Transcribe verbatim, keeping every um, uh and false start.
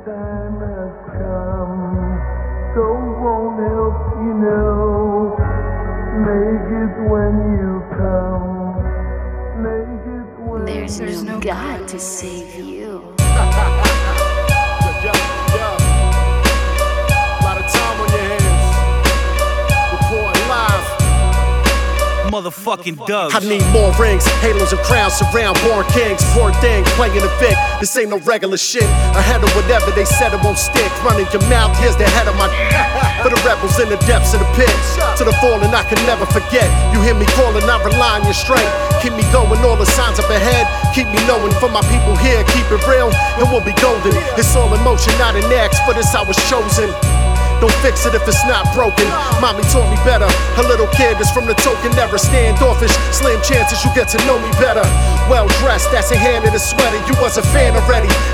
time has come. Those won't help, you know. Make it when you come. Make it when There's you no come. God to save you. Yeah, yeah. Lot of time on your hands. Reporting live. Motherfucking Doug. I need more rings, halos and crowns surround born kings. Poor thing, playing the Vic. This ain't no regular shit. Ahead of whatever they said it won't stick. Running your mouth, here's the head of my for the rebels in the depths of the pit. To the fallen I can never forget. You hear me calling, I rely on your strength. Keep me going, all the signs up ahead. Keep me knowing for my people here. Keep it real, and we'll be golden. It's all in motion, not an X, but it's I was chosen. Don't fix it if it's not broken. Mommy taught me better. A little kid is from the token era. Standoffish, slim chances you get to know me better. Well dressed, that's a hand in a sweater. You was a fan already.